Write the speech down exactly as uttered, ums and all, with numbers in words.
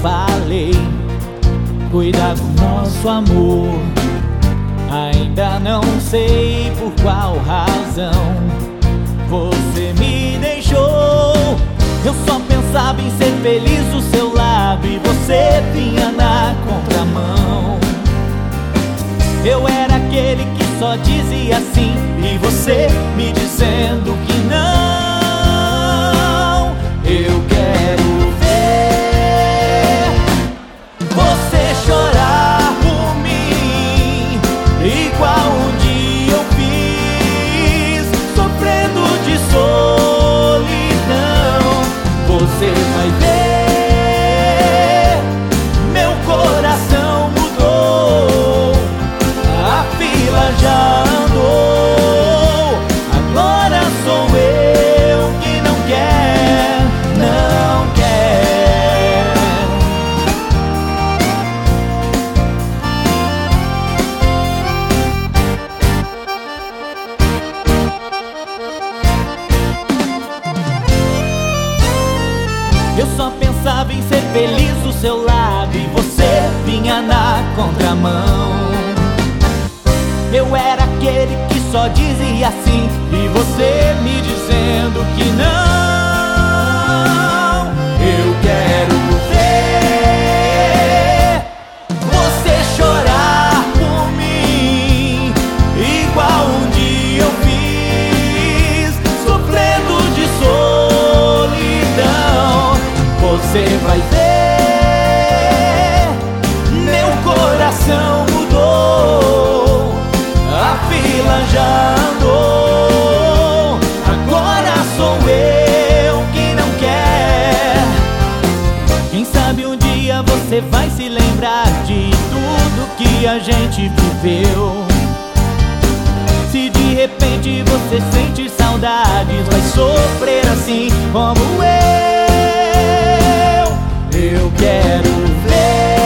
falei, cuida do nosso amor. Ainda não sei por qual razão você me deixou. Eu só pensava em ser feliz do seu lado e você vinha na contramão. Eu era aquele que só dizia sim e você me dizendo que não. Eu quero ver você chorar por mim, igual um dia eu fiz, sofrendo de solidão. Você vai ver, meu coração mudou, a fila já andou, agora sou eu que não quer, não quer. Eu só pensava em ser feliz do seu lado e você vinha na contramão. Eu era aquele que só dizia sim e você me dizendo que não. Eu quero ver você chorar por mim, igual um dia eu fiz, sofrendo de solidão. Você vai ver, meu coração mudou, a fila já andou, agora sou eu que não quer. Quem sabe um dia você vai se lembrar de tudo que a gente viveu. Se de repente você sente saudades, vai sofrer assim como eu. Eu quero ver